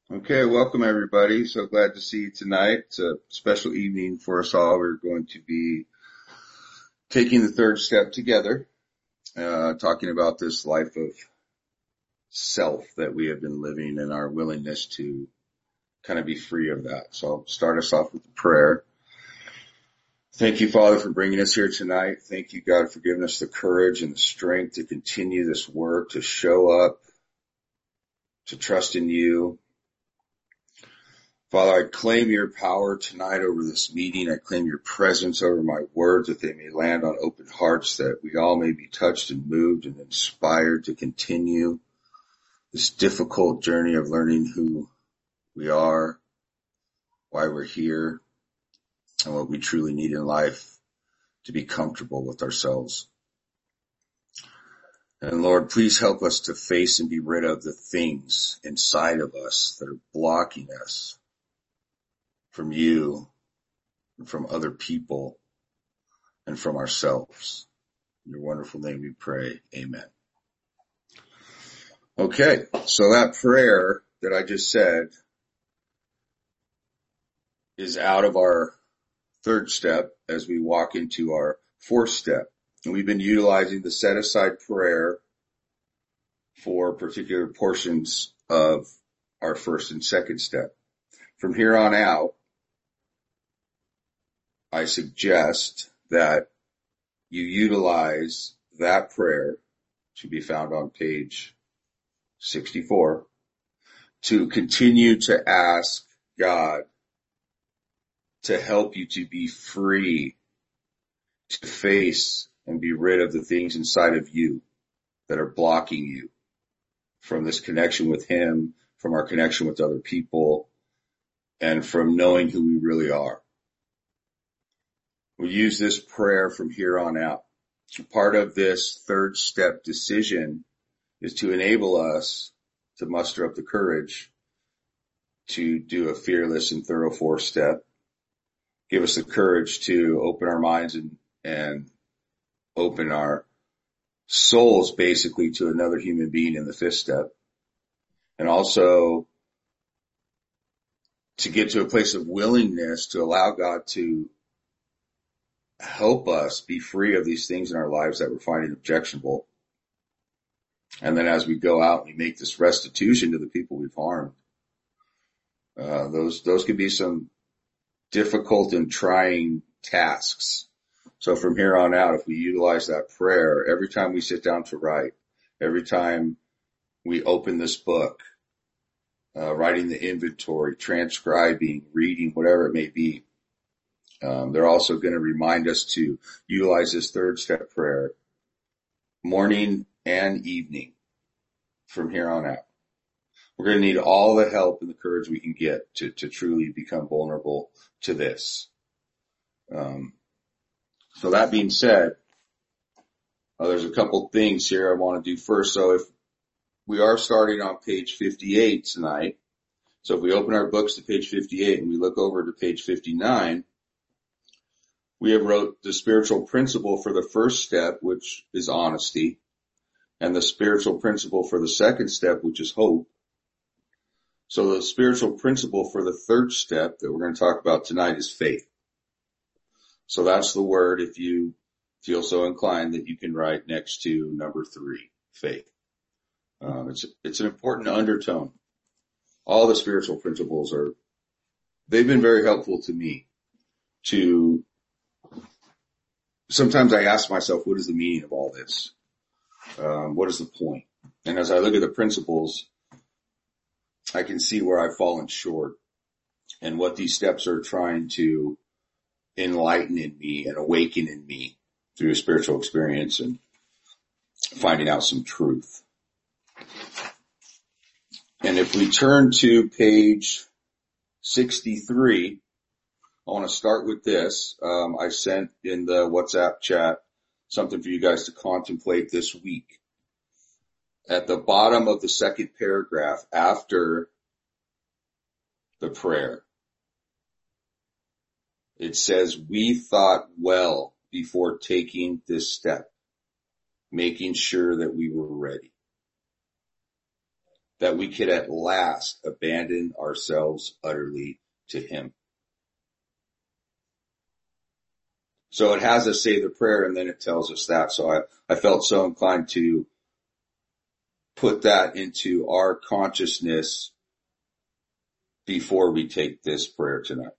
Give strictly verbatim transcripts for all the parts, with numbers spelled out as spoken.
Okay, welcome everybody. So glad to see you tonight. It's a special evening for us all. We're going to be taking the third step together, uh, talking about this life of self that we have been living and our willingness to kind of be free of that. So I'll start us off with a prayer. Thank you, Father, for bringing us here tonight. Thank you, God, for giving us the courage and the strength to continue this work, to show up, to trust in you. Father, I claim your power tonight over this meeting. I claim your presence over my words, that they may land on open hearts, that we all may be touched and moved and inspired to continue this difficult journey of learning who we are, why we're here, and what we truly need in life to be comfortable with ourselves. And Lord, please help us to face and be rid of the things inside of us that are blocking us from you and from other people and from ourselves. In your wonderful name we pray. Amen. Okay, so that prayer that I just said is out of our third step as we walk into our fourth step. And we've been utilizing the set aside prayer for particular portions of our first and second step. From here on out, I suggest that you utilize that prayer, to be found on page sixty-four, to continue to ask God to help you to be free, to face and be rid of the things inside of you that are blocking you from this connection with Him, from our connection with other people, and from knowing who we really are. We'll use this prayer from here on out. Part of this third step decision is to enable us to muster up the courage to do a fearless and thorough fourth step. Give us the courage to open our minds and, and open our souls basically to another human being in the fifth step. And also to get to a place of willingness to allow God to help us be free of these things in our lives that we're finding objectionable. And then as we go out and we make this restitution to the people we've harmed, uh, those, those can be some difficult and trying tasks. So from here on out, if we utilize that prayer, every time we sit down to write, every time we open this book, uh, writing the inventory, transcribing, reading, whatever it may be, um, they're also going to remind us to utilize this third step prayer morning and evening from here on out. We're going to need all the help and the courage we can get to, to truly become vulnerable to this. Um, so that being said, uh, there's a couple things here I want to do first. So if we are starting on page fifty-eight tonight, so if we open our books to page fifty-eight and we look over to page fifty-nine, we have wrote the spiritual principle for the first step, which is honesty, and the spiritual principle for the second step, which is hope. So the spiritual principle for the third step that we're going to talk about tonight is faith. So that's the word, if you feel so inclined, that you can write next to number three, faith. Um, it's, it's an important undertone. All the spiritual principles are, they've been very helpful to me to, sometimes I ask myself, what is the meaning of all this? Um, what is the point? And as I look at the principles, I can see where I've fallen short and what these steps are trying to enlighten in me and awaken in me through a spiritual experience and finding out some truth. And if we turn to page sixty-three, I want to start with this. Um, I sent in the WhatsApp chat something for you guys to contemplate this week. At the bottom of the second paragraph after the prayer, it says, we thought well before taking this step, making sure that we were ready. that we could at last abandon ourselves utterly to him. So it has us say the prayer and then it tells us that. So I, I felt so inclined to put that into our consciousness before we take this prayer tonight.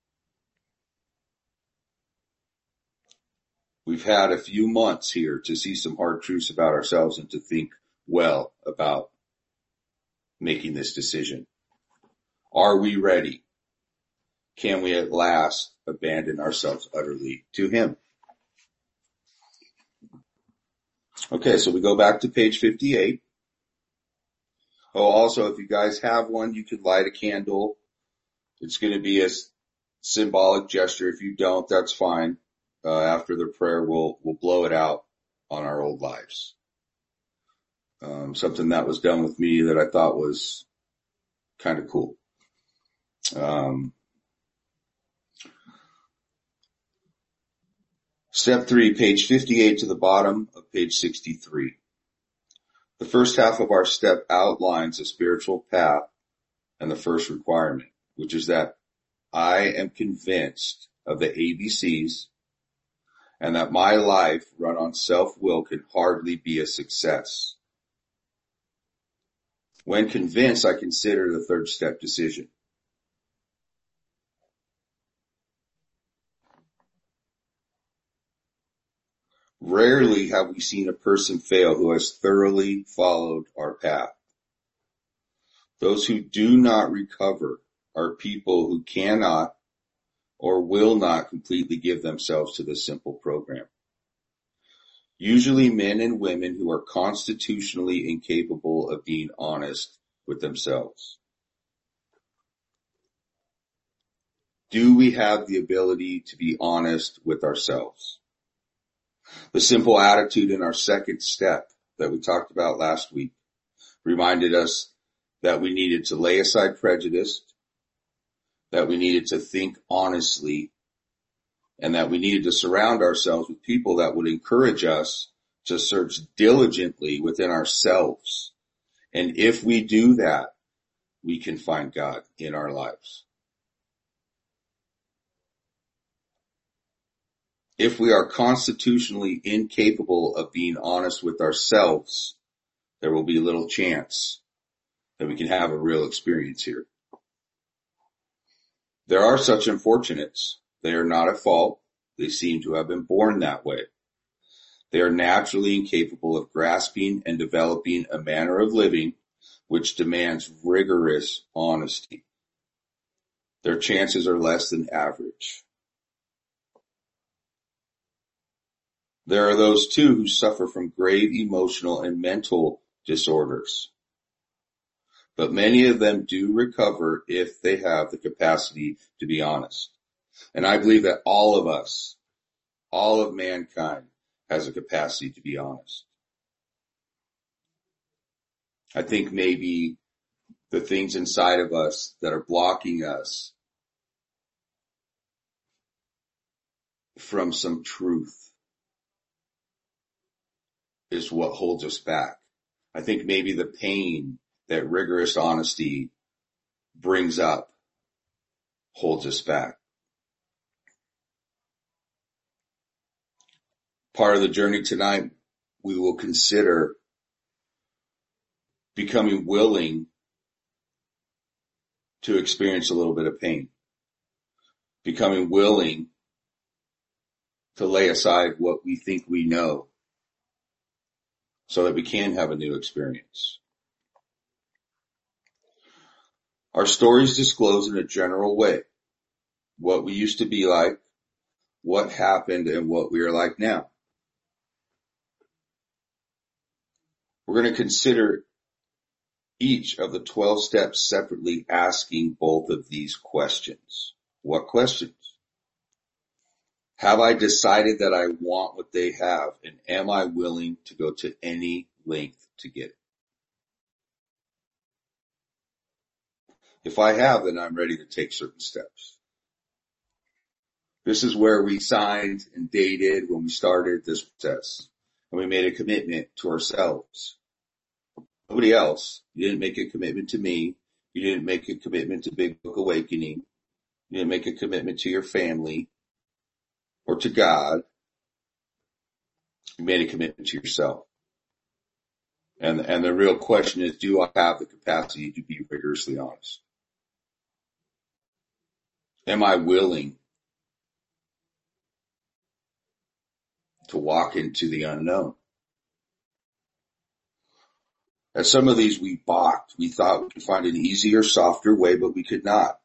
We've had a few months here to see some hard truths about ourselves and to think well about making this decision. Are we ready? Can we at last abandon ourselves utterly to him? Okay, so we go back to page fifty-eight. Oh, also, if you guys have one, you could light a candle. It's going to be a symbolic gesture. If you don't, that's fine. Uh, after the prayer, we'll, we'll blow it out on our old lives. Um, something that was done with me that I thought was kind of cool. Um, step three, page fifty-eight to the bottom of page sixty-three. The first half of our step outlines a spiritual path and the first requirement, which is that I am convinced of the A B Cs and that my life run on self-will can hardly be a success. When convinced, I consider the third step decision. Rarely have we seen a person fail who has thoroughly followed our path. Those who do not recover are people who cannot or will not completely give themselves to this simple program. Usually men and women who are constitutionally incapable of being honest with themselves. Do we have the ability to be honest with ourselves? The simple attitude in our second step that we talked about last week reminded us that we needed to lay aside prejudice, that we needed to think honestly, and that we needed to surround ourselves with people that would encourage us to search diligently within ourselves. And if we do that, we can find God in our lives. If we are constitutionally incapable of being honest with ourselves, there will be little chance that we can have a real experience here. There are such unfortunates. They are not at fault. They seem to have been born that way. They are naturally incapable of grasping and developing a manner of living which demands rigorous honesty. Their chances are less than average. There are those too who suffer from grave emotional and mental disorders. But many of them do recover if they have the capacity to be honest. And I believe that all of us, all of mankind, has a capacity to be honest. I think maybe the things inside of us that are blocking us from some truth is what holds us back. I think maybe the pain that rigorous honesty brings up holds us back. Part of the journey tonight, we will consider becoming willing to experience a little bit of pain, becoming willing to lay aside what we think we know so that we can have a new experience. Our stories disclose in a general way what we used to be like, what happened, and what we are like now. We're going to consider each of the twelve steps separately, asking both of these questions. What questions? Have I decided that I want what they have, and am I willing to go to any length to get it? If I have, then I'm ready to take certain steps. This is where we signed and dated when we started this process, and we made a commitment to ourselves. Nobody else. You didn't make a commitment to me. You didn't make a commitment to Big Book Awakening. You didn't make a commitment to your family or to God. You made a commitment to yourself. And, and the real question is, do I have the capacity to be rigorously honest? Am I willing to walk into the unknown? As some of these we balked. We thought we could find an easier, softer way, but we could not.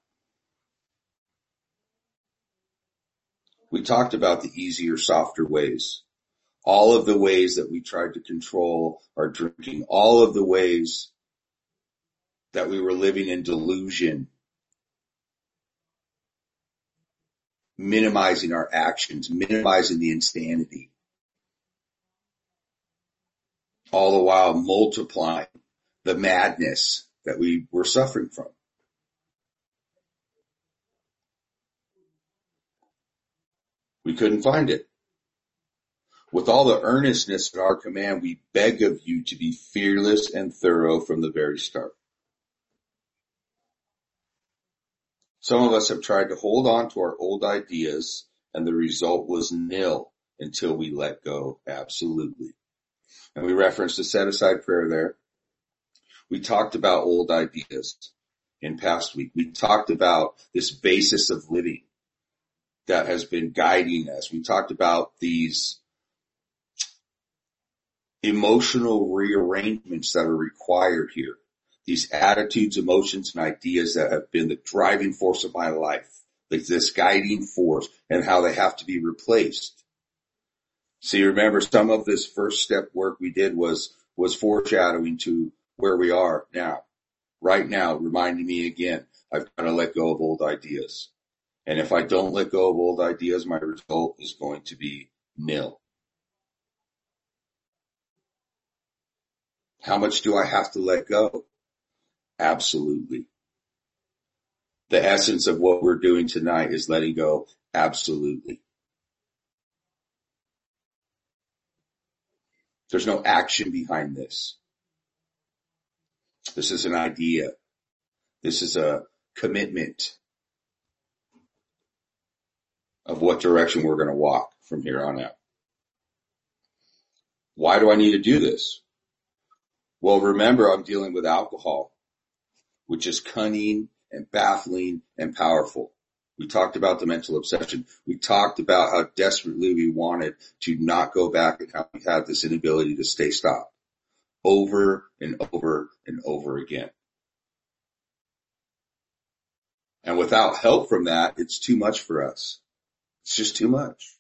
We talked about the easier, softer ways. All of the ways that we tried to control our drinking. All of the ways that we were living in delusion. Minimizing our actions. Minimizing the insanity. All the while multiplying the madness that we were suffering from. We couldn't find it. With all the earnestness at our command, we beg of you to be fearless and thorough from the very start. Some of us have tried to hold on to our old ideas, and the result was nil until we let go absolutely. And we referenced the set-aside prayer there. We talked about old ideas in past week. We talked about this basis of living that has been guiding us. We talked about these emotional rearrangements that are required here. These attitudes, emotions, and ideas that have been the driving force of my life, like this guiding force, and how they have to be replaced. See, remember, some of this first step work we did was, was foreshadowing to where we are now. Right now, reminding me again, I've got to let go of old ideas. And if I don't let go of old ideas, my result is going to be nil. How much do I have to let go? Absolutely. The essence of what we're doing tonight is letting go. Absolutely. There's no action behind this. This is an idea. This is a commitment of what direction we're going to walk from here on out. Why do I need to do this? Well, remember, I'm dealing with alcohol, which is cunning and baffling and powerful. We talked about the mental obsession. We talked about how desperately we wanted to not go back and how we had this inability to stay stopped over and over and over again. And without help from that, it's too much for us. It's just too much.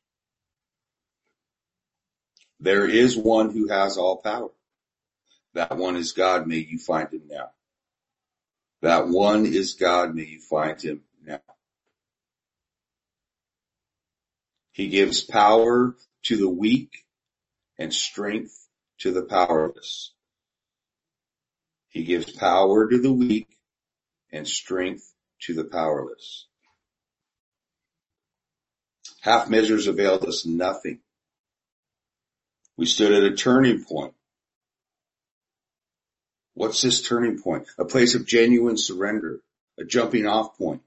There is one who has all power. That one is God. May you find him now. That one is God. May you find him now. He gives power to the weak and strength to the powerless. He gives power to the weak and strength to the powerless. Half measures availed us nothing. We stood at a turning point. What's this turning point? A place of genuine surrender, a jumping off point.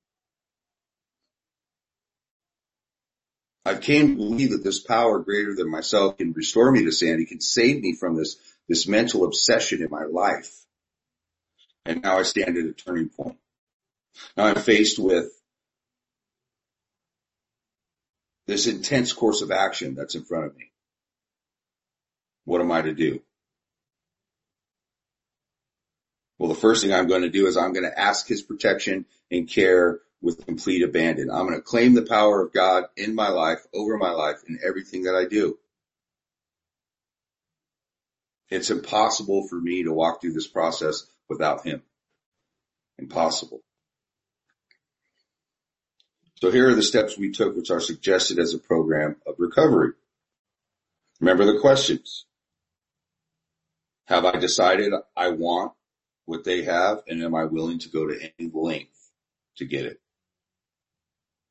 I've came to believe that this power greater than myself can restore me to sanity, can save me from this, this mental obsession in my life. And now I stand at a turning point. Now I'm faced with this intense course of action that's in front of me. What am I to do? Well, the first thing I'm going to do is I'm going to ask his protection and care with complete abandon. I'm going to claim the power of God in my life, over my life, in everything that I do. It's impossible for me to walk through this process without him. Impossible. So here are the steps we took, which are suggested as a program of recovery. Remember the questions. Have I decided I want what they have, and am I willing to go to any length to get it?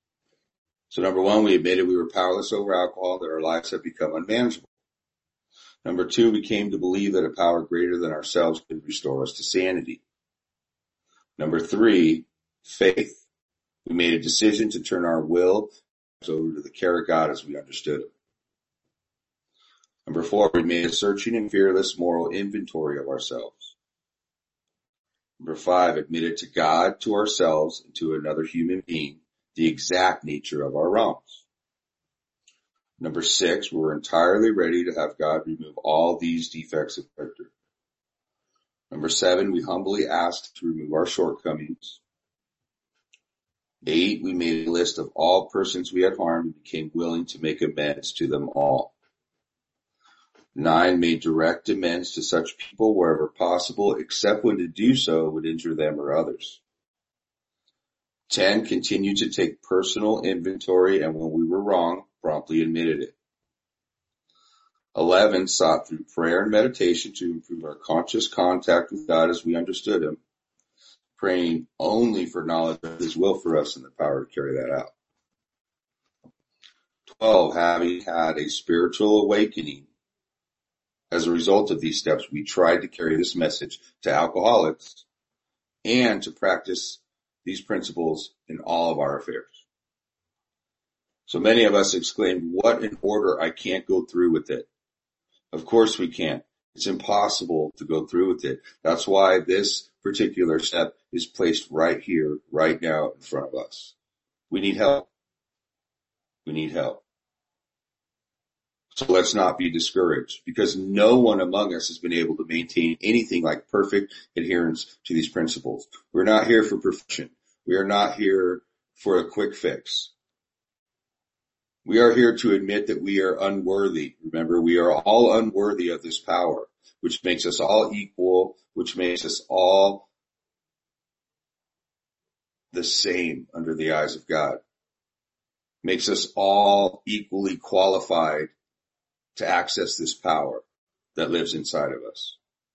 So number one, we admitted we were powerless over alcohol, that our lives have become unmanageable. Number two, we came to believe that a power greater than ourselves could restore us to sanity. Number three, faith. We made a decision to turn our will over to the care of God as we understood it. Number four, we made a searching and fearless moral inventory of ourselves. Number five, admitted to God, to ourselves, and to another human being the exact nature of our wrongs. Number six, we were entirely ready to have God remove all these defects of character. Number seven, we humbly asked to remove our shortcomings. Eight, we made a list of all persons we had harmed and became willing to make amends to them all. Nine, made direct amends to such people wherever possible, except when to do so would injure them or others. Ten, continued to take personal inventory, and when we were wrong, promptly admitted it. Eleven, sought through prayer and meditation to improve our conscious contact with God as we understood Him, praying only for knowledge of His will for us and the power to carry that out. Twelve, having had a spiritual awakening as a result of these steps, we tried to carry this message to alcoholics and to practice these principles in all of our affairs. So many of us exclaimed, "What in order? I can't go through with it." Of course we can't. It's impossible to go through with it. That's why this particular step is placed right here, right now in front of us. We need help. We need help. So let's not be discouraged, because no one among us has been able to maintain anything like perfect adherence to these principles. We're not here for perfection. We are not here for a quick fix. We are here to admit that we are unworthy. Remember, we are all unworthy of this power, which makes us all equal, which makes us all the same under the eyes of God. Makes us all equally qualified to access this power that lives inside of us.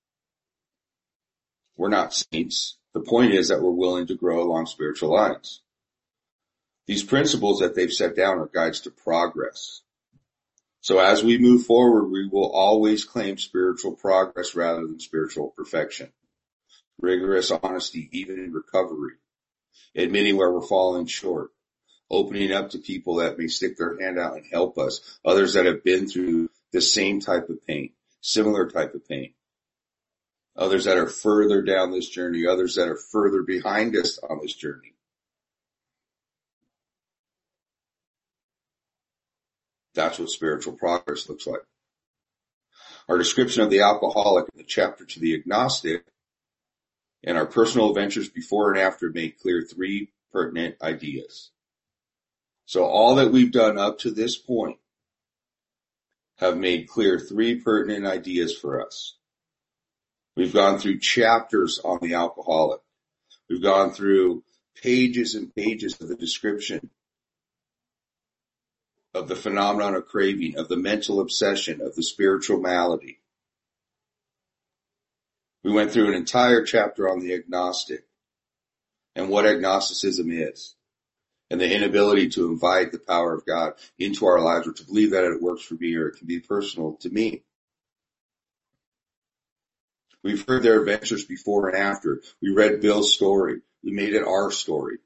We're not saints. The point is that we're willing to grow along spiritual lines. These principles that they've set down are guides to progress. So as we move forward, we will always claim spiritual progress rather than spiritual perfection. Rigorous honesty, even in recovery. Admitting where we're falling short. Opening up to people that may stick their hand out and help us. Others that have been through the same type of pain, similar type of pain. Others that are further down this journey. Others that are further behind us on this journey. That's what spiritual progress looks like. Our description of the alcoholic in the chapter to the agnostic and our personal adventures before and after made clear three pertinent ideas. So all that we've done up to this point have made clear three pertinent ideas for us. We've gone through chapters on the alcoholic. We've gone through pages and pages of the description of the phenomenon of craving, of the mental obsession, of the spiritual malady. We went through an entire chapter on the agnostic and what agnosticism is, and the inability to invite the power of God into our lives or to believe that it works for me or it can be personal to me. We've heard their adventures before and after. We read Bill's story. We made it our story.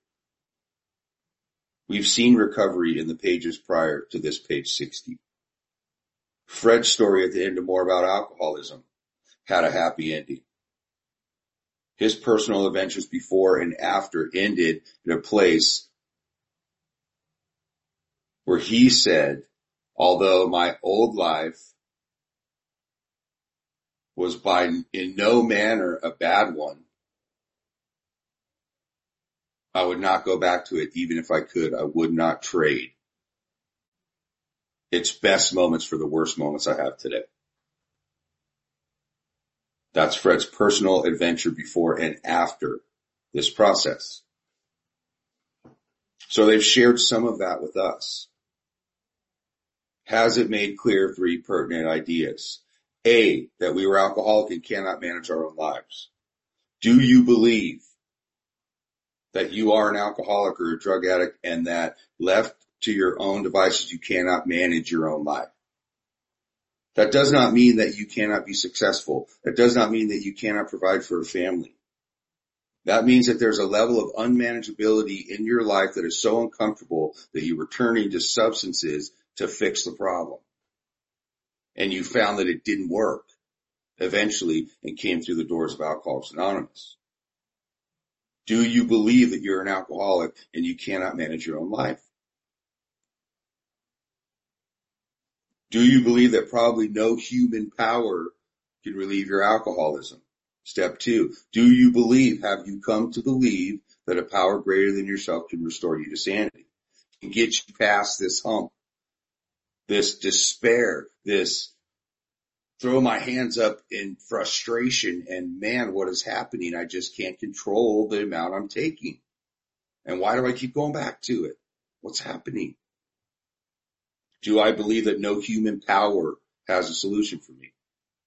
We've seen recovery in the pages prior to this page sixty. Fred's story at the end of More About Alcoholism had a happy ending. His personal adventures before and after ended in a place where he said, although my old life was by in no manner a bad one, I would not go back to it. Even if I could, I would not trade its best moments for the worst moments I have today. That's Fred's personal adventure before and after this process. So they've shared some of that with us. Has it made clear three pertinent ideas? A, that we were alcoholic and cannot manage our own lives. Do you believe that you are an alcoholic or a drug addict and that left to your own devices, you cannot manage your own life? That does not mean that you cannot be successful. That does not mean that you cannot provide for a family. That means that there's a level of unmanageability in your life that is so uncomfortable that you were turning to substances to fix the problem. And you found that it didn't work eventually and came through the doors of Alcoholics Anonymous. Do you believe that you're an alcoholic and you cannot manage your own life? Do you believe that probably no human power can relieve your alcoholism? Step two, do you believe, have you come to believe that a power greater than yourself can restore you to sanity, can get you past this hump, this despair, this throw my hands up in frustration and man, what is happening? I just can't control the amount I'm taking. And why do I keep going back to it? What's happening? Do I believe that no human power has a solution for me?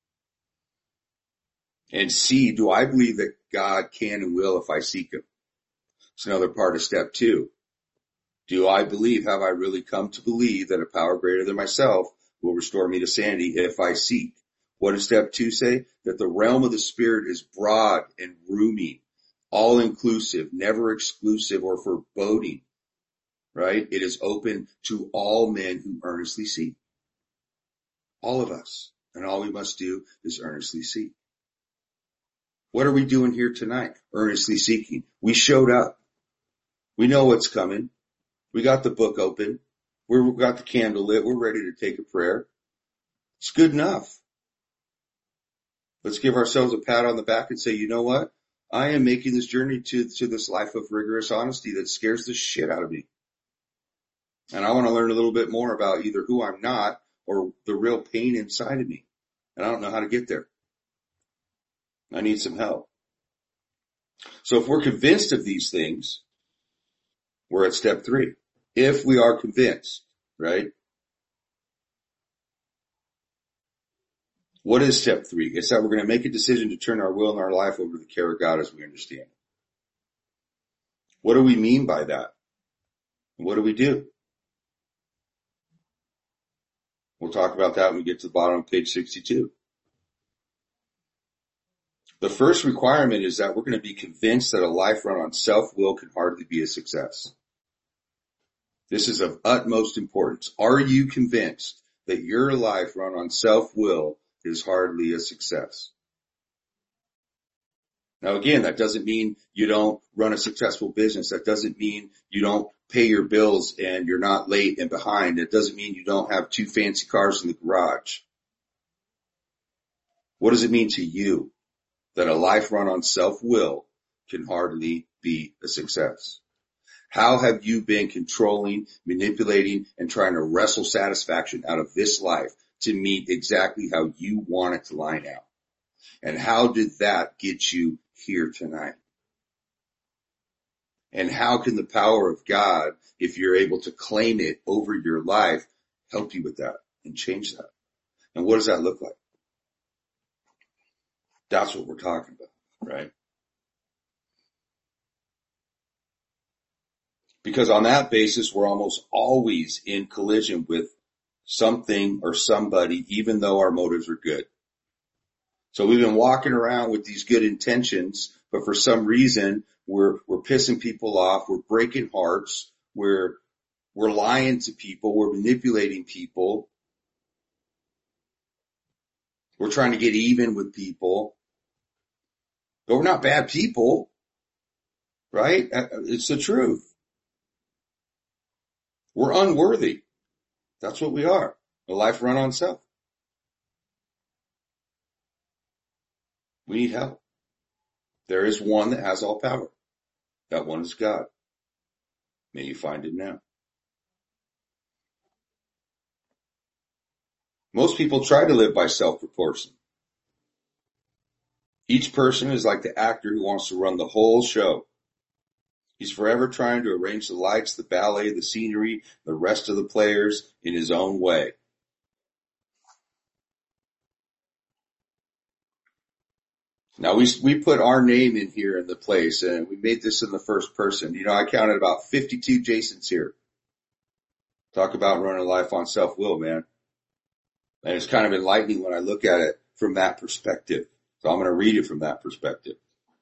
And C, do I believe that God can and will if I seek him? It's another part of step two. Do I believe, have I really come to believe that a power greater than myself will restore me to sanity if I seek? What does step two say? That the realm of the spirit is broad and roomy, all inclusive, never exclusive or foreboding, right? It is open to all men who earnestly seek. All of us. And all we must do is earnestly seek. What are we doing here tonight? Earnestly seeking. We showed up. We know what's coming. We got the book open. We're, we got the candle lit. We're ready to take a prayer. It's good enough. Let's give ourselves a pat on the back and say, you know what? I am making this journey to, to this life of rigorous honesty that scares the shit out of me. And I want to learn a little bit more about either who I'm not or the real pain inside of me. And I don't know how to get there. I need some help. So if we're convinced of these things, we're at step three. If we are convinced, right? What is step three? It's that we're going to make a decision to turn our will and our life over to the care of God as we understand it. What do we mean by that? What do we do? We'll talk about that when we get to the bottom of page sixty-two. The first requirement is that we're going to be convinced that a life run on self-will can hardly be a success. This is of utmost importance. Are you convinced that your life run on self-will is hardly a success? Now again, that doesn't mean you don't run a successful business. That doesn't mean you don't pay your bills and you're not late and behind. It doesn't mean you don't have two fancy cars in the garage. What does it mean to you that a life run on self-will can hardly be a success? How have you been controlling, manipulating, and trying to wrestle satisfaction out of this life to meet exactly how you want it to line out? And how did that get you here tonight? And how can the power of God, if you're able to claim it over your life, help you with that and change that? And what does that look like? That's what we're talking about, right? Because on that basis, we're almost always in collision with something or somebody, even though our motives are good. So we've been walking around with these good intentions, but for some reason, we're, we're pissing people off. We're breaking hearts. We're, we're lying to people. We're manipulating people. We're trying to get even with people. But we're not bad people, right? It's the truth. We're unworthy. That's what we are. A life run on self. We need help. There is one that has all power. That one is God. May you find it now. Most people try to live by self-proportion. Each person is like the actor who wants to run the whole show. He's forever trying to arrange the lights, the ballet, the scenery, the rest of the players in his own way. Now we we put our name in here in the place, and we made this in the first person. You know, I counted about fifty-two Jasons here. Talk about running life on self-will, man. And it's kind of enlightening when I look at it from that perspective. So I'm going to read it from that perspective.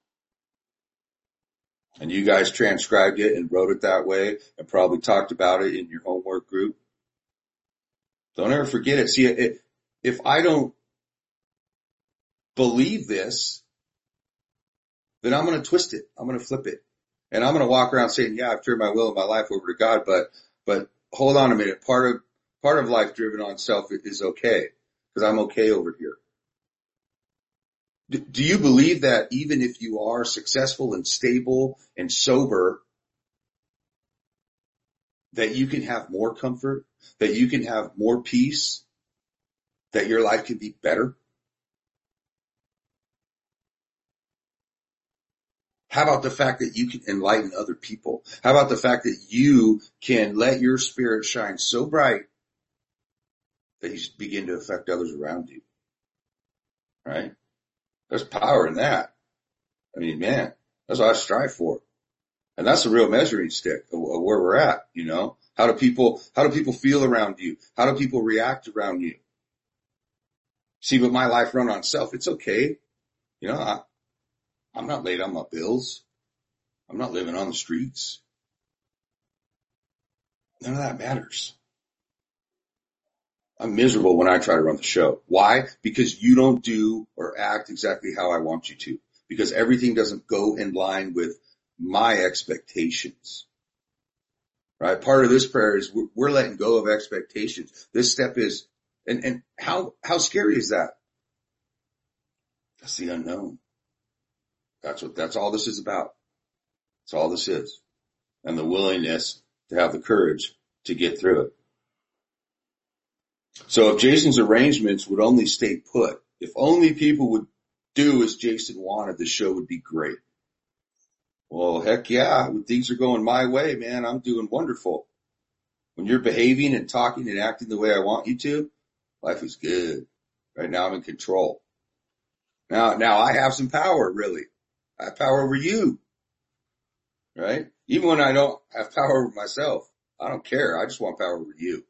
And you guys transcribed it and wrote it that way and probably talked about it in your homework group. Don't ever forget it. See, it, if I don't believe this, then I'm going to twist it. I'm going to flip it. And I'm going to walk around saying, yeah, I've turned my will and my life over to God, but, but hold on a minute. Part of, part of life driven on self is okay because I'm okay over here. Do, do you believe that even if you are successful and stable and sober, that you can have more comfort, that you can have more peace, that your life can be better? How about the fact that you can enlighten other people? How about the fact that you can let your spirit shine so bright that you begin to affect others around you? Right? There's power in that. I mean, man, that's what I strive for. And that's the real measuring stick of, of where we're at, you know? How do people, how do people feel around you? How do people react around you? See, but my life run on self, it's okay. You know, I, I'm not late on my bills. I'm not living on the streets. None of that matters. I'm miserable when I try to run the show. Why? Because you don't do or act exactly how I want you to. Because everything doesn't go in line with my expectations. Right? Part of this prayer is we're, we're letting go of expectations. This step is, and, and how, how scary is that? That's the unknown. That's what, that's all this is about. That's all this is. And the willingness to have the courage to get through it. So if Jason's arrangements would only stay put, if only people would do as Jason wanted, the show would be great. Well, heck yeah, when things are going my way, man, I'm doing wonderful. When you're behaving and talking and acting the way I want you to, life is good. Right now I'm in control. Now, now I have some power, really. I have power over you. Right? Even when I don't have power over myself, I don't care. I just want power over you.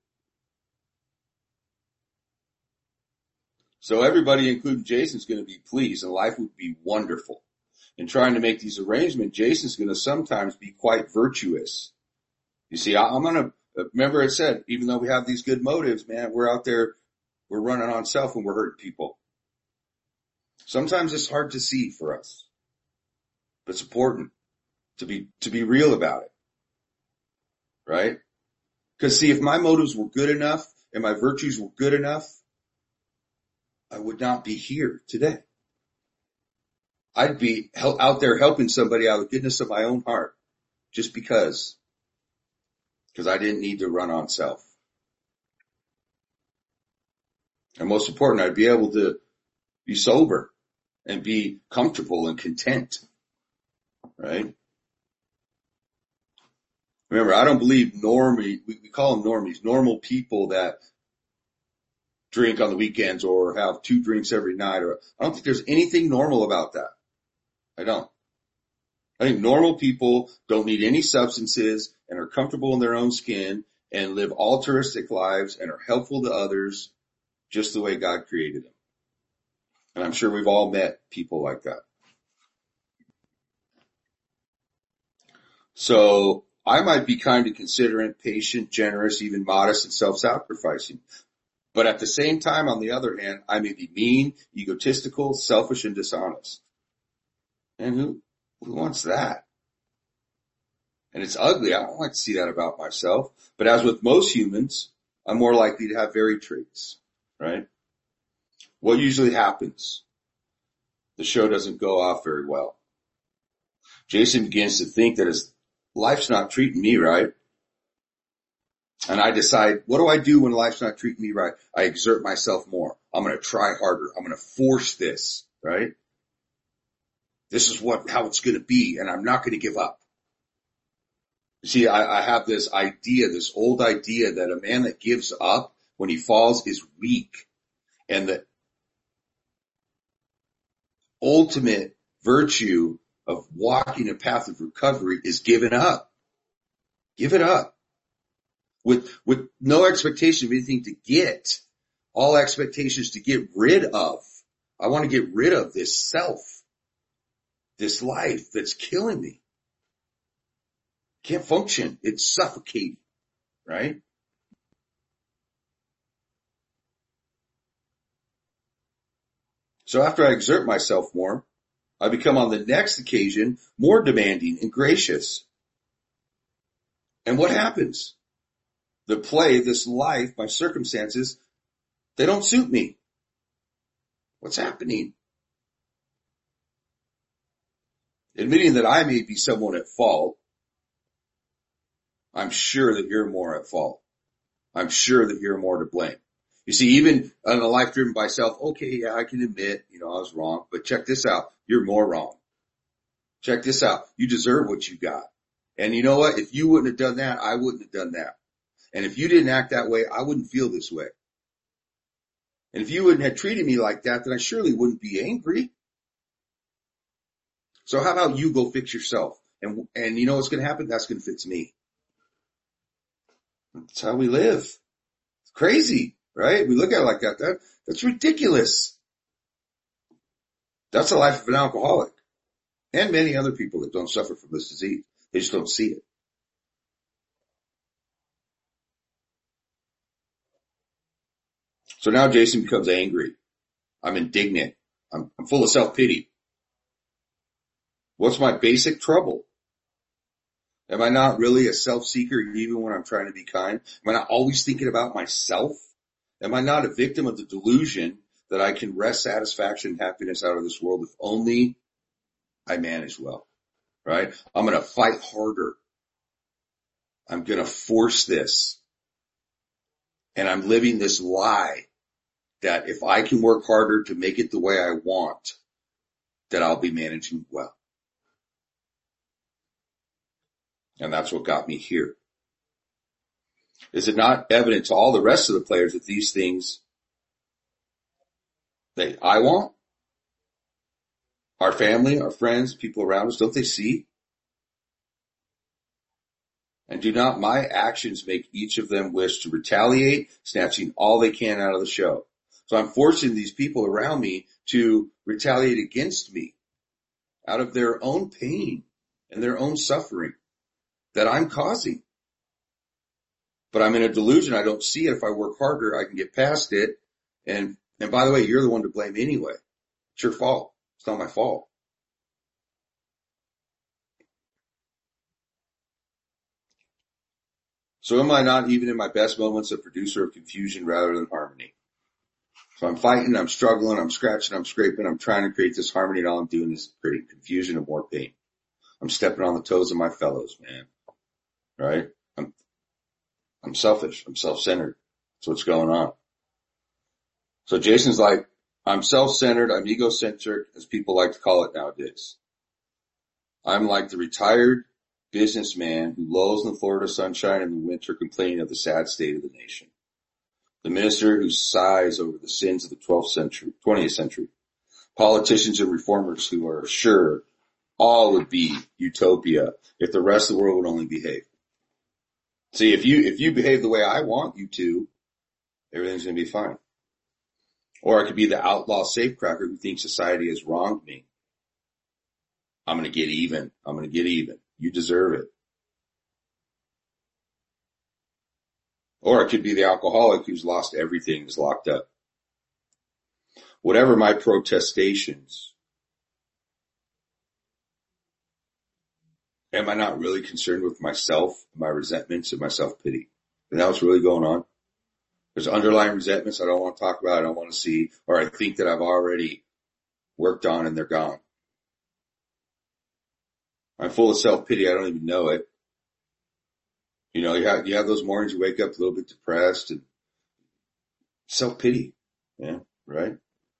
So everybody, including Jason, is going to be pleased and life would be wonderful. In trying to make these arrangements, Jason's going to sometimes be quite virtuous. You see, I'm going to, remember it said, even though we have these good motives, man, we're out there, we're running on self and we're hurting people. Sometimes it's hard to see for us, but it's important to be, to be real about it. Right? Because see, if my motives were good enough and my virtues were good enough, I would not be here today. I'd be out there helping somebody out of the goodness of my own heart just because, because I didn't need to run on self. And most important, I'd be able to be sober and be comfortable and content. Right? Remember, I don't believe normie, we, we call them normies, normal people that drink on the weekends or have two drinks every night. Or I don't think there's anything normal about that. I don't. I think normal people don't need any substances and are comfortable in their own skin and live altruistic lives and are helpful to others just the way God created them. And I'm sure we've all met people like that. So I might be kind and considerate, patient, generous, even modest and self-sacrificing. But at the same time, on the other hand, I may be mean, egotistical, selfish, and dishonest. And who, who wants that? And it's ugly. I don't like to see that about myself. But as with most humans, I'm more likely to have varied traits, right? What usually happens? The show doesn't go off very well. Jason begins to think that his life's not treating me right. And I decide, what do I do when life's not treating me right? I exert myself more. I'm going to try harder. I'm going to force this, right? This is what, how it's going to be, and I'm not going to give up. You see, I, I have this idea, this old idea that a man that gives up when he falls is weak. And the ultimate virtue of walking a path of recovery is giving up. Give it up. With, with no expectation of anything to get. all expectations to get rid of. I want to get rid of this self, this life that's killing me. Can't function. It's suffocating, right? So after I exert myself more, I become on the next occasion more demanding and gracious. And what happens? The play, this life, my circumstances, they don't suit me. What's happening? Admitting that I may be someone at fault, I'm sure that you're more at fault. I'm sure that you're more to blame. You see, even in a life driven by self, okay, yeah, I can admit, you know, I was wrong, but check this out. You're more wrong. Check this out. You deserve what you got. And you know what? If you wouldn't have done that, I wouldn't have done that. And if you didn't act that way, I wouldn't feel this way. And if you wouldn't have treated me like that, then I surely wouldn't be angry. So how about you go fix yourself? And, and you know what's going to happen? That's going to fix me. That's how we live. It's crazy, right? We look at it like that. That that's ridiculous. That's the life of an alcoholic and many other people that don't suffer from this disease. They just don't see it. So now Jason becomes angry. I'm indignant. I'm, I'm full of self-pity. What's my basic trouble? Am I not really a self-seeker even when I'm trying to be kind? Am I not always thinking about myself? Am I not a victim of the delusion that I can wrest satisfaction and happiness out of this world if only I manage well, right? I'm going to fight harder. I'm going to force this. And I'm living this lie that if I can work harder to make it the way I want, that I'll be managing well. And that's what got me here. Is it not evident to all the rest of the players that these things that I want, our family, our friends, people around us, don't they see? And do not my actions make each of them wish to retaliate, snatching all they can out of the show? So I'm forcing these people around me to retaliate against me out of their own pain and their own suffering that I'm causing. But I'm in a delusion. I don't see it. If I work harder, I can get past it. And, and by the way, you're the one to blame anyway. It's your fault. It's not my fault. So am I not even in my best moments a producer of confusion rather than harmony? So I'm fighting, I'm struggling, I'm scratching, I'm scraping, I'm trying to create this harmony, and all I'm doing is creating confusion and more pain. I'm stepping on the toes of my fellows, man. Right? I'm, I'm selfish. I'm self-centered. That's what's going on. So Jason's like, I'm self-centered, I'm egocentric, as people like to call it nowadays. I'm like the retired businessman who lolls in the Florida sunshine in the winter complaining of the sad state of the nation. The minister who sighs over the sins of the twelfth century, twentieth century. Politicians and reformers who are sure all would be utopia if the rest of the world would only behave. See, if you, if you behave the way I want you to, everything's going to be fine. Or I could be the outlaw safecracker who thinks society has wronged me. I'm going to get even. I'm going to get even. You deserve it. Or I could be the alcoholic who's lost everything, is locked up. Whatever my protestations, am I not really concerned with myself, my resentments, and my self-pity? And that's what's really going on. There's underlying resentments I don't want to talk about, I don't want to see, or I think that I've already worked on and they're gone. I'm full of self-pity, I don't even know it. You know, you have, you have those mornings you wake up a little bit depressed and self-pity. Yeah, right?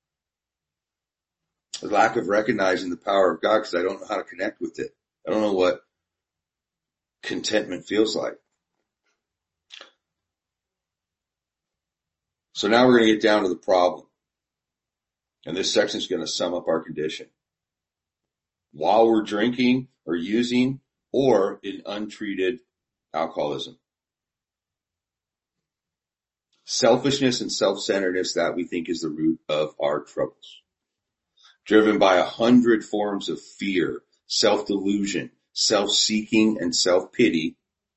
The lack of recognizing the power of God because I don't know how to connect with it. I don't know what contentment feels like. So now we're going to get down to the problem. And this section is going to sum up our condition. While we're drinking or using or in untreated alcoholism. Selfishness and self-centeredness, that we think is the root of our troubles. Driven by a hundred forms of fear, self-delusion, self-seeking, and self-pity,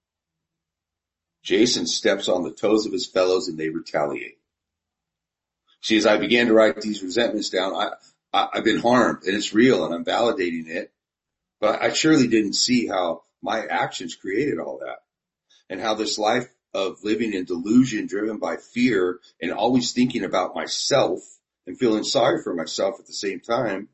Jason steps on the toes of his fellows and they retaliate. See, as I began to write these resentments down, I, I, I've been harmed and it's real and I'm validating it, but I surely didn't see how my actions created all that and how this life of living in delusion driven by fear and always thinking about myself and feeling sorry for myself at the same time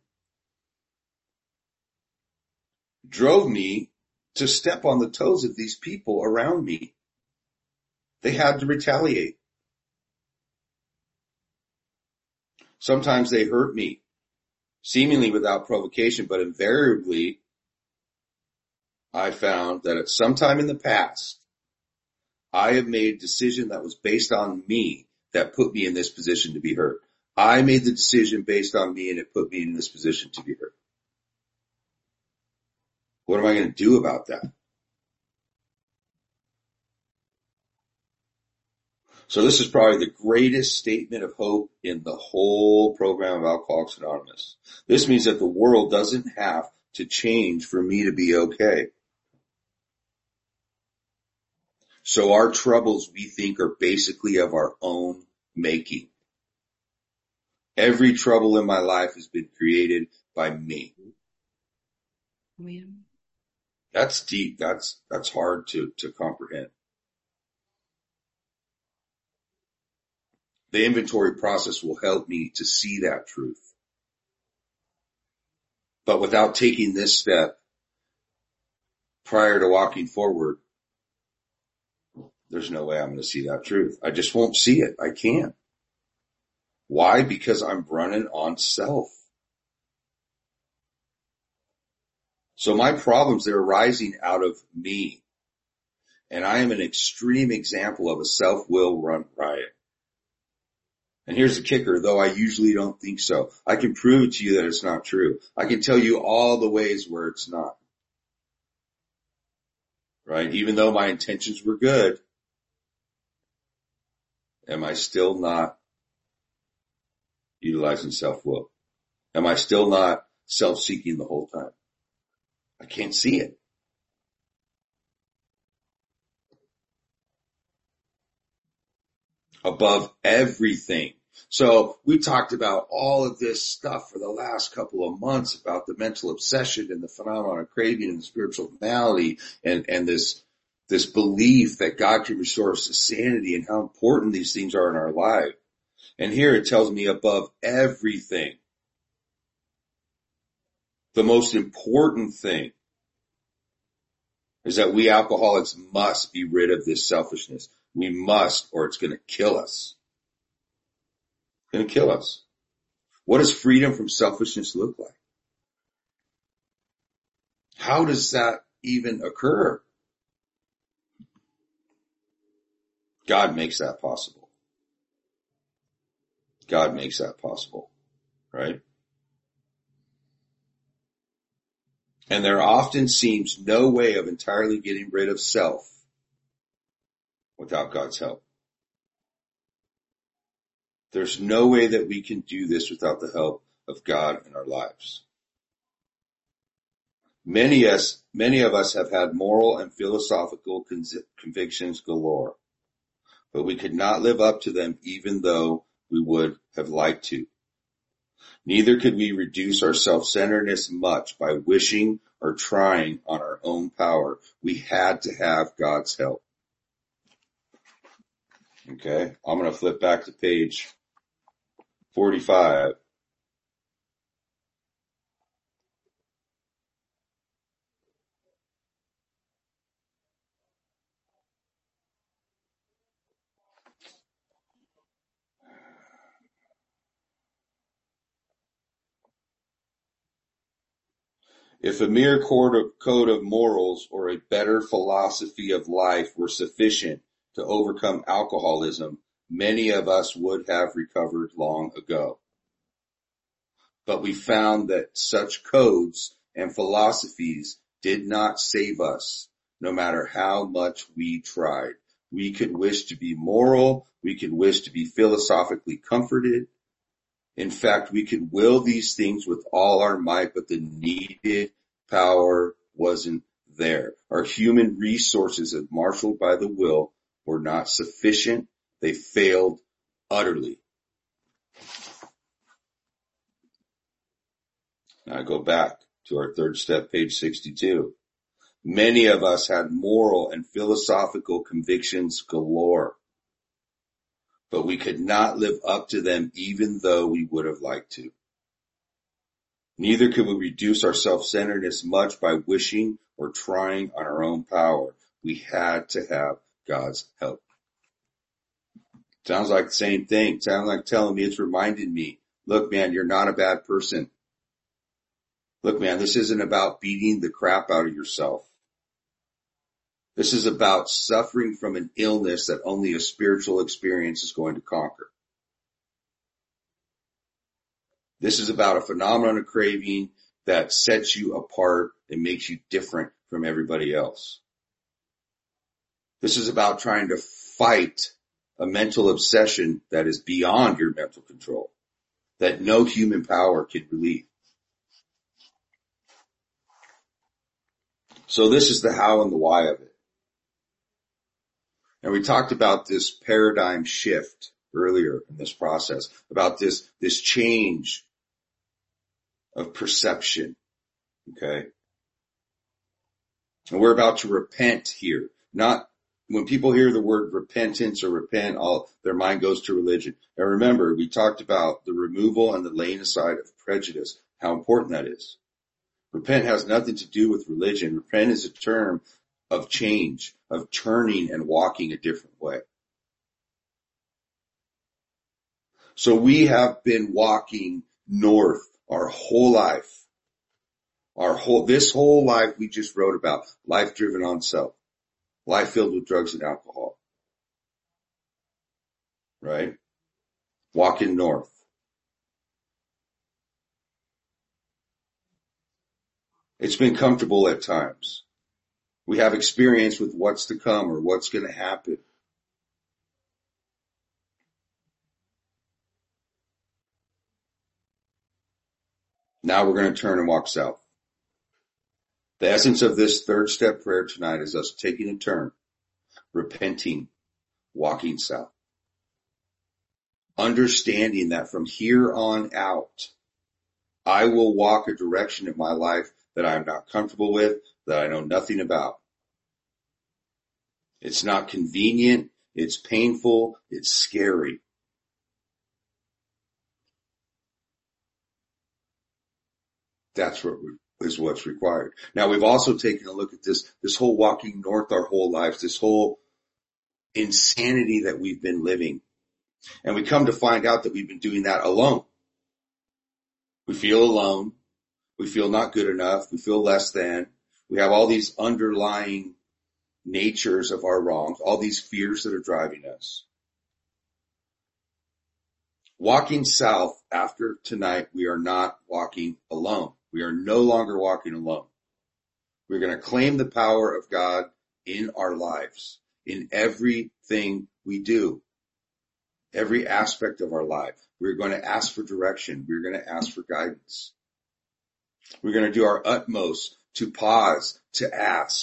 drove me to step on the toes of these people around me. They had to retaliate. Sometimes they hurt me, seemingly without provocation, but invariably I found that at some time in the past, I have made a decision that was based on me that put me in this position to be hurt. I made the decision based on me and it put me in this position to be hurt. What am I going to do about that? So this is probably the greatest statement of hope in the whole program of Alcoholics Anonymous. This means that the world doesn't have to change for me to be okay. So our troubles, we think, are basically of our own making. Every trouble in my life has been created by me. Yeah. That's deep. That's, that's hard to, to comprehend. The inventory process will help me to see that truth. But without taking this step prior to walking forward, there's no way I'm going to see that truth. I just won't see it. I can't. Why? Because I'm running on self. So my problems, they're arising out of me. And I am an extreme example of a self-will run riot. And here's the kicker, though I usually don't think so. I can prove to you that it's not true. I can tell you all the ways where it's not. Right? Even though my intentions were good, am I still not utilizing self-will? Am I still not self-seeking the whole time? I can't see it. Above everything. So we talked about all of this stuff for the last couple of months about the mental obsession and the phenomenon of craving and the spiritual malady and, and this, this belief that God can restore us to sanity and how important these things are in our life. And here it tells me above everything, the most important thing is that we alcoholics must be rid of this selfishness. We must, or it's going to kill us. It's going to kill us. What does freedom from selfishness look like? How does that even occur? God makes that possible. God makes that possible, right? And there often seems no way of entirely getting rid of self without God's help. There's no way that we can do this without the help of God in our lives. Many of us, many of us have had moral and philosophical convictions galore, but we could not live up to them even though we would have liked to. Neither could we reduce our self-centeredness much by wishing or trying on our own power. We had to have God's help. Okay, I'm going to flip back to page forty-five. If a mere code of, code of morals or a better philosophy of life were sufficient to overcome alcoholism, many of us would have recovered long ago. But we found that such codes and philosophies did not save us, no matter how much we tried. We could wish to be moral. We could wish to be philosophically comforted. In fact, we could will these things with all our might, but the needed power wasn't there. Our human resources, as marshaled by the will, were not sufficient. They failed utterly. Now I go back to our third step, page sixty-two. Many of us had moral and philosophical convictions galore, but we could not live up to them even though we would have liked to. Neither could we reduce our self-centeredness much by wishing or trying on our own power. We had to have God's help. Sounds like the same thing. Sounds like telling me, it's reminding me, look, man, you're not a bad person. Look, man, this isn't about beating the crap out of yourself. This is about suffering from an illness that only a spiritual experience is going to conquer. This is about a phenomenon of craving that sets you apart and makes you different from everybody else. This is about trying to fight a mental obsession that is beyond your mental control, that no human power can relieve. So this is the how and the why of it. And we talked about this paradigm shift earlier in this process, about this, this change of perception. Okay. And we're about to repent here. Not when people hear the word repentance or repent, all their mind goes to religion. And remember, we talked about the removal and the laying aside of prejudice, how important that is. Repent has nothing to do with religion. Repent is a term of change, of turning and walking a different way. So we have been walking north our whole life. Our whole, this whole life we just wrote about, life driven on self, life filled with drugs and alcohol. Right? Walking north. It's been comfortable at times. We have experience with what's to come or what's going to happen. Now we're going to turn and walk south. The essence of this third step prayer tonight is us taking a turn, repenting, walking south. Understanding that from here on out, I will walk a direction in my life that I'm not comfortable with, that I know nothing about. It's not convenient, it's painful, it's scary. That's what is what's required. Now we've also taken a look at this, this whole walking north our whole lives, this whole insanity that we've been living. And we come to find out that we've been doing that alone. We feel alone. We feel not good enough. We feel less than. We have all these underlying natures of our wrongs, all these fears that are driving us. Walking south after tonight, we are not walking alone. We are no longer walking alone. We're going to claim the power of God in our lives, in everything we do, every aspect of our life. We're going to ask for direction. We're going to ask for guidance. We're going to do our utmost to pause, to ask.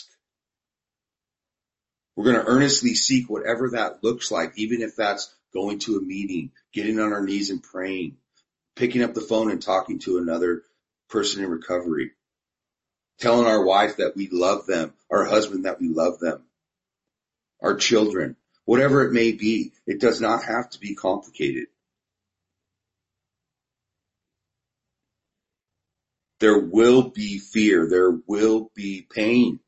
We're going to earnestly seek whatever that looks like, even if that's going to a meeting, getting on our knees and praying, picking up the phone and talking to another person in recovery, telling our wife that we love them, our husband that we love them, our children, whatever it may be. It does not have to be complicated. There will be fear. There will be pain.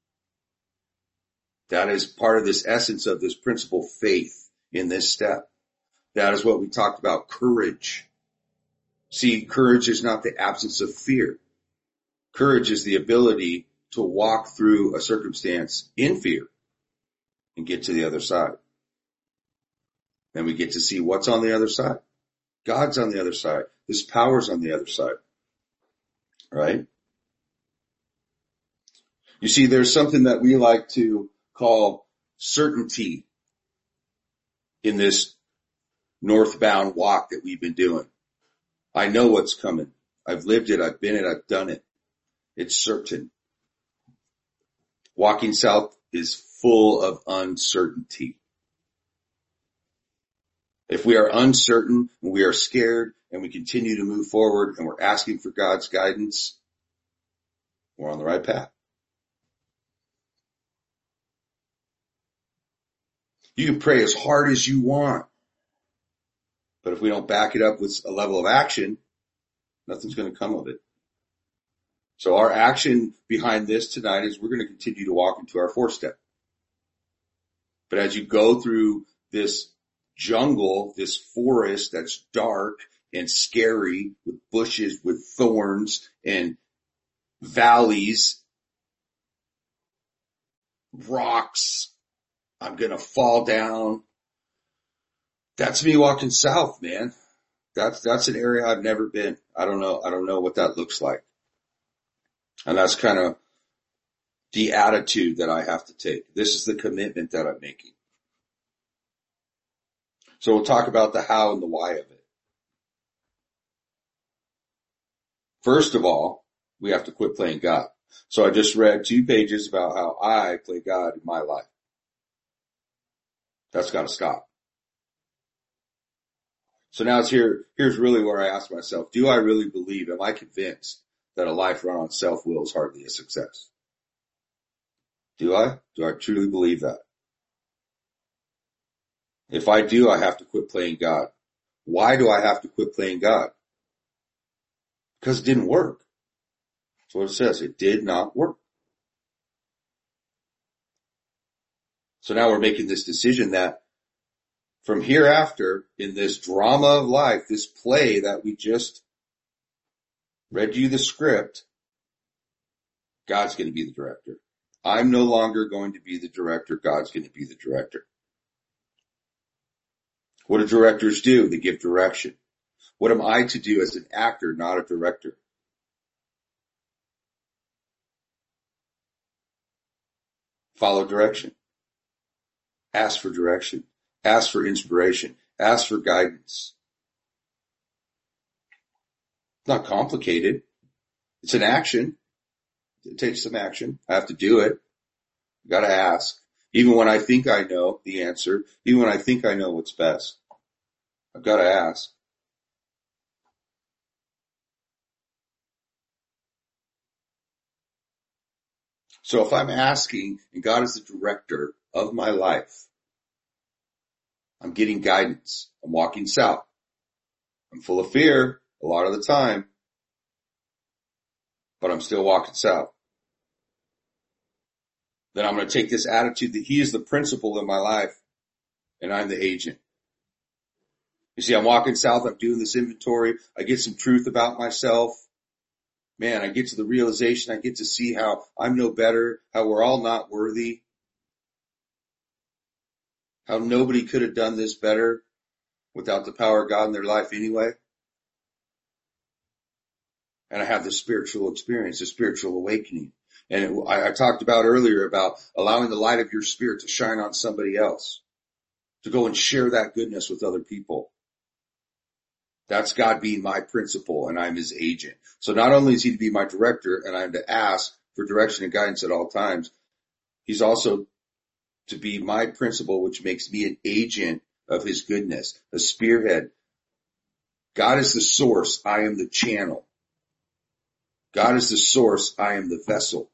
That is part of this essence of this principle, faith, in this step. That is what we talked about, courage. See, courage is not the absence of fear. Courage is the ability to walk through a circumstance in fear and get to the other side. Then we get to see what's on the other side. God's on the other side. His power's on the other side. Right? You see, there's something that we like to call certainty in this northbound walk that we've been doing. I know what's coming. I've lived it. I've been it. I've done it. It's certain. Walking south is full of uncertainty. If we are uncertain and we are scared and we continue to move forward and we're asking for God's guidance, we're on the right path. You can pray as hard as you want, but if we don't back it up with a level of action, nothing's going to come of it. So our action behind this tonight is we're going to continue to walk into our fourth step. But as you go through this jungle, this forest that's dark and scary with bushes, with thorns and valleys, rocks, I'm going to fall down. That's me walking south, man. That's, that's an area I've never been. I don't know. I don't know what that looks like. And that's kind of the attitude that I have to take. This is the commitment that I'm making. So we'll talk about the how and the why of it. First of all, we have to quit playing God. So I just read two pages about how I play God in my life. That's got to stop. So now it's here, here's really where I ask myself, do I really believe, am I convinced that a life run on self-will is hardly a success? Do I? Do I truly believe that? If I do, I have to quit playing God. Why do I have to quit playing God? Because it didn't work. That's what it says. It did not work. So now we're making this decision that from hereafter, in this drama of life, this play that we just read you the script, God's going to be the director. I'm no longer going to be the director. God's going to be the director. What do directors do? They give direction. What am I to do as an actor, not a director? Follow direction. Ask for direction. Ask for inspiration. Ask for guidance. It's not complicated. It's an action. It takes some action. I have to do it. I gotta ask. Even when I think I know the answer, even when I think I know what's best, I've gotta ask. So if I'm asking, and God is the director of my life, I'm getting guidance. I'm walking south. I'm full of fear a lot of the time, but I'm still walking south. Then I'm going to take this attitude that He is the principal in my life and I'm the agent. You see, I'm walking south. I'm doing this inventory. I get some truth about myself. Man, I get to the realization. I get to see how I'm no better, how we're all not worthy, how nobody could have done this better without the power of God in their life anyway. And I have this spiritual experience, a spiritual awakening. And it, I, I talked about earlier about allowing the light of your spirit to shine on somebody else, to go and share that goodness with other people. That's God being my principal and I'm His agent. So not only is He to be my director and I'm to ask for direction and guidance at all times, He's also to be my principal, which makes me an agent of His goodness, a spearhead. God is the source. I am the channel. God is the source. I am the vessel.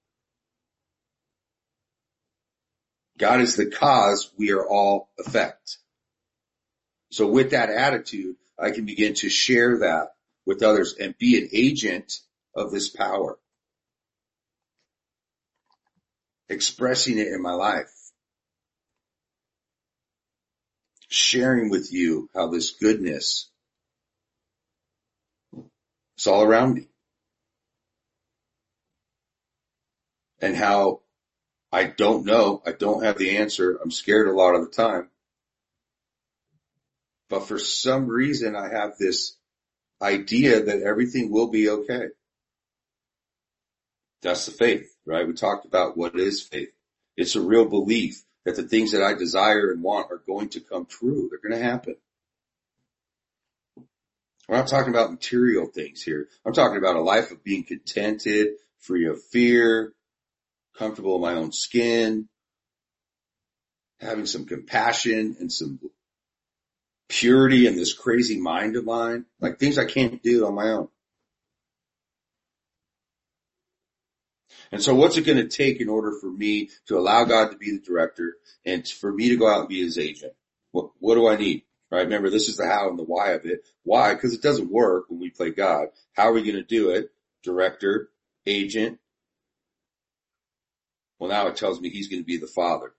God is the cause. We are all effect. So with that attitude, I can begin to share that with others and be an agent of this power, expressing it in my life, sharing with you how this goodness is all around me and how I don't know, I don't have the answer. I'm scared a lot of the time. But for some reason, I have this idea that everything will be okay. That's the faith, right? We talked about what is faith. It's a real belief that the things that I desire and want are going to come true. They're going to happen. We're not talking about material things here. I'm talking about a life of being contented, free of fear, comfortable in my own skin, having some compassion and some purity in this crazy mind of mine, like things I can't do on my own. And so what's it going to take in order for me to allow God to be the director and for me to go out and be his agent? What, what do I need? Right? Remember, this is the how and the why of it. Why? Because it doesn't work when we play God. How are we going to do it? Director, agent. Well, now it tells me he's going to be the father.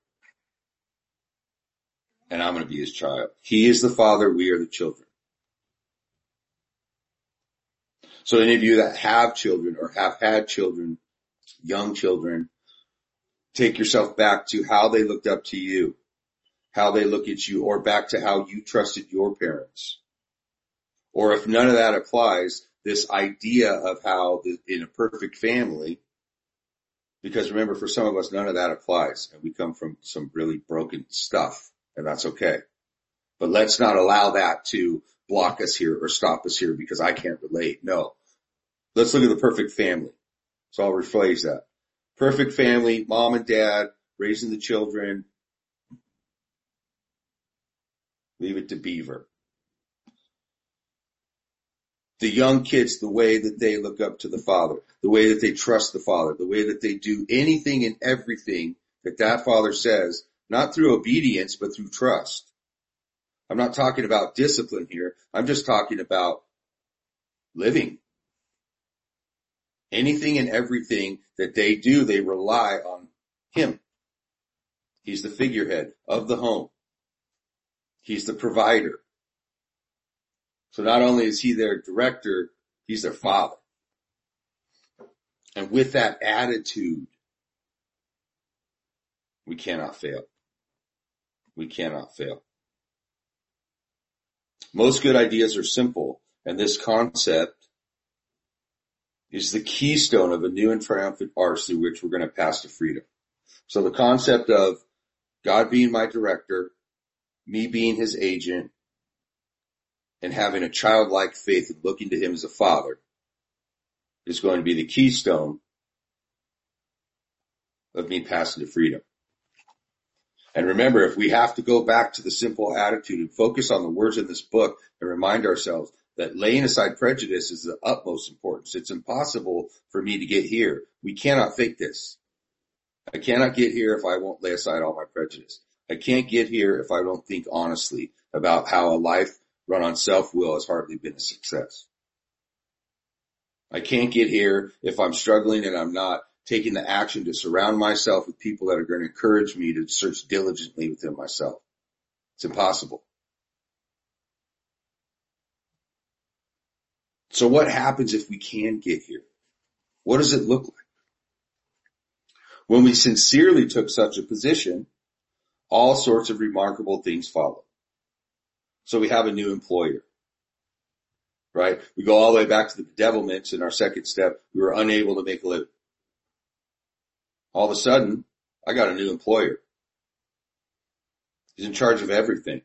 And I'm going to be his child. He is the father. We are the children. So any of you that have children or have had children, young children, take yourself back to how they looked up to you, how they look at you, or back to how you trusted your parents. Or if none of that applies, this idea of how in a perfect family, because remember, for some of us, none of that applies, and we come from some really broken stuff, and that's okay. But let's not allow that to block us here or stop us here because I can't relate. No. Let's look at the perfect family. So I'll rephrase that. Perfect family, mom and dad, raising the children. Leave it to Beaver. The young kids, the way that they look up to the father, the way that they trust the father, the way that they do anything and everything that that father says, not through obedience, but through trust. I'm not talking about discipline here. I'm just talking about living. Anything and everything that they do, they rely on him. He's the figurehead of the home. He's the provider. So not only is he their director, he's their father. And with that attitude, we cannot fail. We cannot fail. Most good ideas are simple, and this concept is the keystone of a new and triumphant arch through which we're going to pass to freedom. So the concept of God being my director, me being his agent, and having a childlike faith and looking to him as a father is going to be the keystone of me passing to freedom. And remember, if we have to go back to the simple attitude and focus on the words in this book and remind ourselves that laying aside prejudice is the utmost importance. It's impossible for me to get here. We cannot fake this. I cannot get here if I won't lay aside all my prejudice. I can't get here if I don't think honestly about how a life run on self-will has hardly been a success. I can't get here if I'm struggling and I'm not taking the action to surround myself with people that are going to encourage me to search diligently within myself. It's impossible. So what happens if we can get here? What does it look like? When we sincerely took such a position, all sorts of remarkable things follow. So we have a new employer, right? We go all the way back to the bedevilments in our second step. We were unable to make a living. All of a sudden, I got a new employer. He's in charge of everything.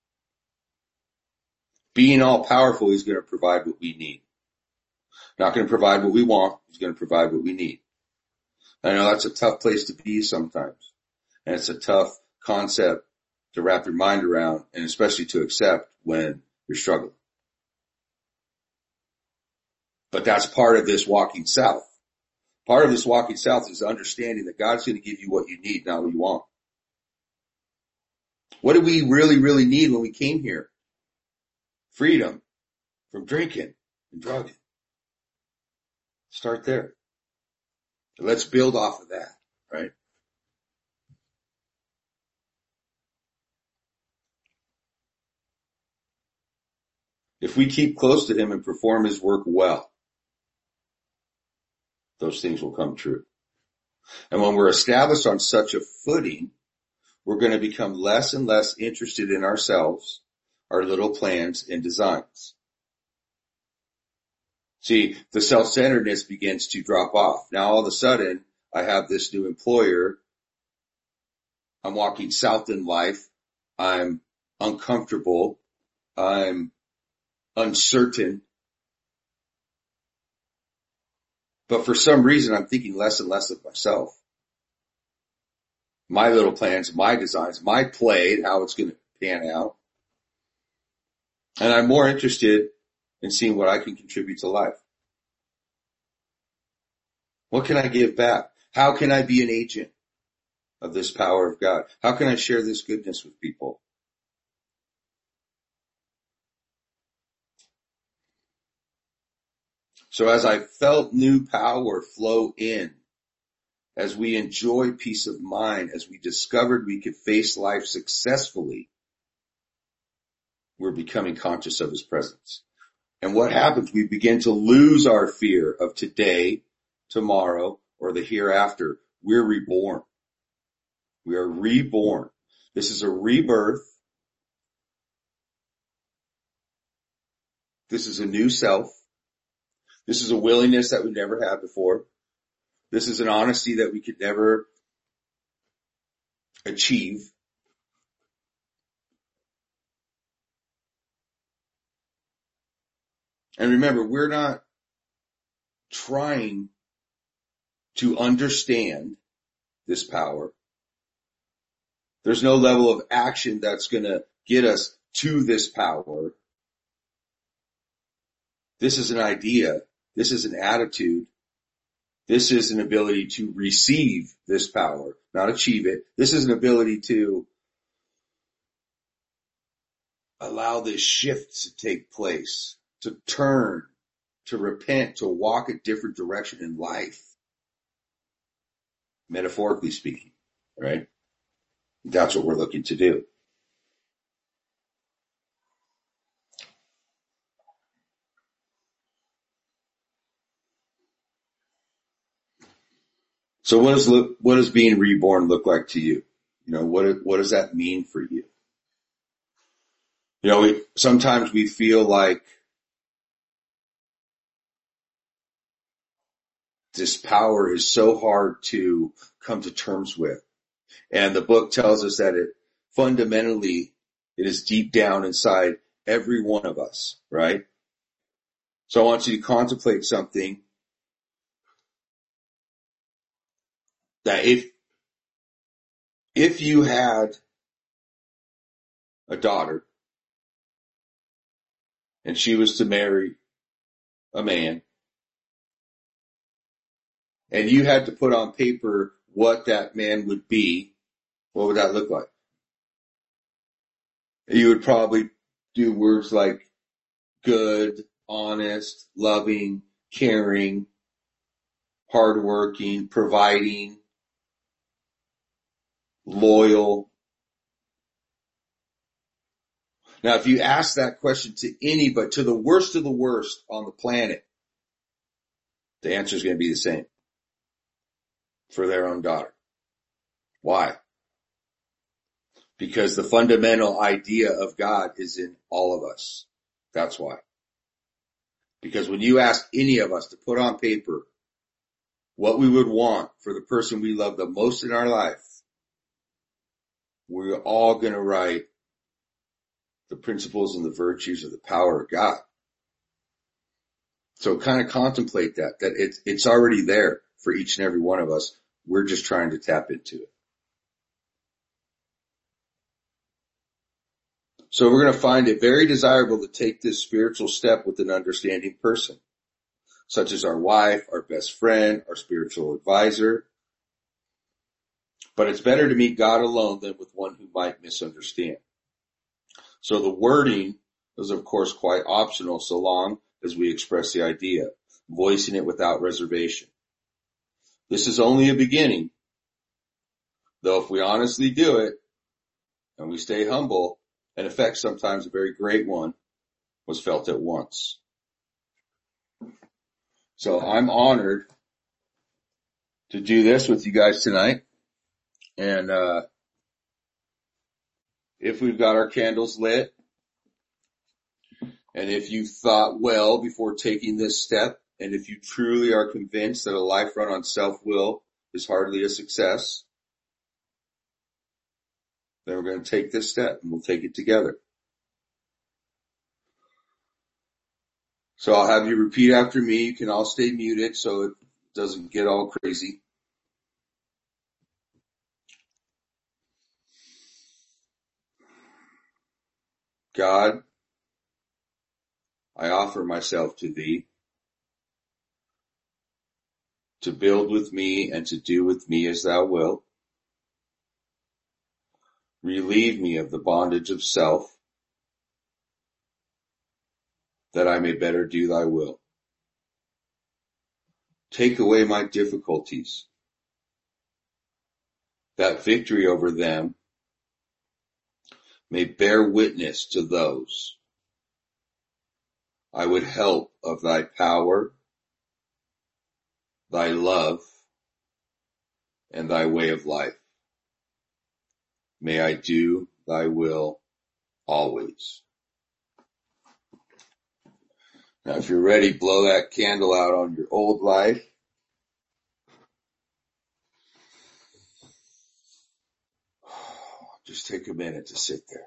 Being all powerful, he's going to provide what we need. Not going to provide what we want. He's going to provide what we need. I know that's a tough place to be sometimes. And it's a tough concept to wrap your mind around, and especially to accept when you're struggling. But that's part of this walking south. Part of this walking south is understanding that God's going to give you what you need, not what you want. What did we really, really need when we came here? Freedom from drinking and drugging. Start there. Let's build off of that, right? If we keep close to him and perform his work well, those things will come true. And when we're established on such a footing, we're going to become less and less interested in ourselves, our little plans and designs. See, the self-centeredness begins to drop off. Now all of a sudden, I have this new employer I'm walking south in life. I'm uncomfortable. I'm uncertain. But for some reason, I'm thinking less and less of myself. My little plans, my designs, my play, how it's going to pan out. And I'm more interested in seeing what I can contribute to life. What can I give back? How can I be an agent of this power of God? How can I share this goodness with people? So as I felt new power flow in, as we enjoy peace of mind, as we discovered we could face life successfully, we're becoming conscious of his presence. And what happens? We begin to lose our fear of today, tomorrow, or the hereafter. We're reborn. We are reborn. This is a rebirth. This is a new self. This is a willingness that we've never had before. This is an honesty that we could never achieve. And remember, we're not trying to understand this power. There's no level of action that's going to get us to this power. This is an idea. This is an attitude. This is an ability to receive this power, not achieve it. This is an ability to allow this shift to take place, to turn, to repent, to walk a different direction in life. Metaphorically speaking, right? That's what we're looking to do. So what does look, what does being reborn look like to you? You know, what, what does that mean for you? You know, we, sometimes we feel like this power is so hard to come to terms with. And the book tells us that it fundamentally, it is deep down inside every one of us, right? So I want you to contemplate something that if, if you had a daughter and she was to marry a man and you had to put on paper what that man would be, what would that look like? You would probably do words like good, honest, loving, caring, hardworking, providing, loyal. Now, if you ask that question to anybody, to the worst of the worst on the planet, the answer is going to be the same for their own daughter. Why? Because the fundamental idea of God is in all of us. That's why. Because when you ask any of us to put on paper what we would want for the person we love the most in our life, we're all going to write the principles and the virtues of the power of God. So kind of contemplate that, that it's, it's already there for each and every one of us. We're just trying to tap into it. So we're going to find it very desirable to take this spiritual step with an understanding person, such as our wife, our best friend, our spiritual advisor. But it's better to meet God alone than with one who might misunderstand. So the wording is, of course, quite optional so long as we express the idea, voicing it without reservation. This is only a beginning, though if we honestly do it and we stay humble, an effect, sometimes a very great one, was felt at once. So I'm honored to do this with you guys tonight. And uh if we've got our candles lit, and if you thought well before taking this step, and if you truly are convinced that a life run on self-will is hardly a success, then we're going to take this step and we'll take it together. So I'll have you repeat after me. You can all stay muted so it doesn't get all crazy. God, I offer myself to thee to build with me and to do with me as thou wilt. Relieve me of the bondage of self, that I may better do thy will. Take away my difficulties, that victory over them may bear witness to those I would help of thy power, thy love, and thy way of life. May I do thy will always. Now, if you're ready, blow that candle out on your old life. Just take a minute to sit there.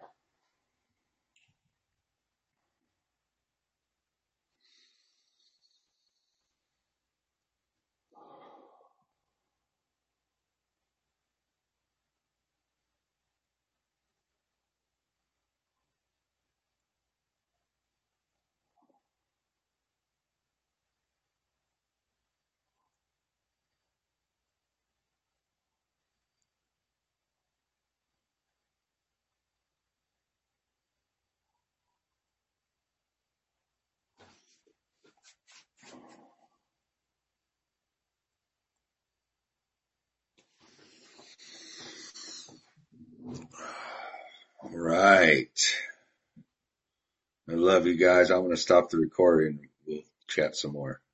All right. I love you guys. I'm going to stop the recording. We'll chat some more.